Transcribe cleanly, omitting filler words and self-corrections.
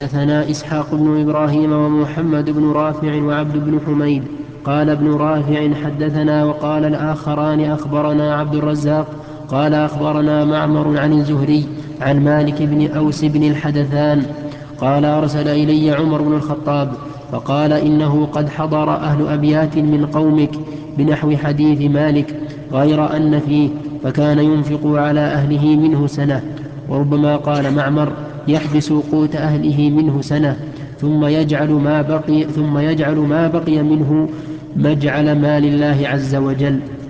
حدثنا إسحاق بن إبراهيم ومحمد بن رافع وعبد بن حميد. قال ابن رافع حدثنا، وقال الآخران أخبرنا عبد الرزاق قال أخبرنا معمر عن الزهري عن مالك بن أوس بن الحدثان قال أرسل إلي عمر بن الخطاب فقال إنه قد حضر أهل أبيات من قومك بنحو حديث مالك غير أن فيه فكان ينفق على أهله منه سنة. وربما قال معمر يحبس قوت أهله منه سنة ثم يجعل ما بقي منه مجعل مال الله عز وجل.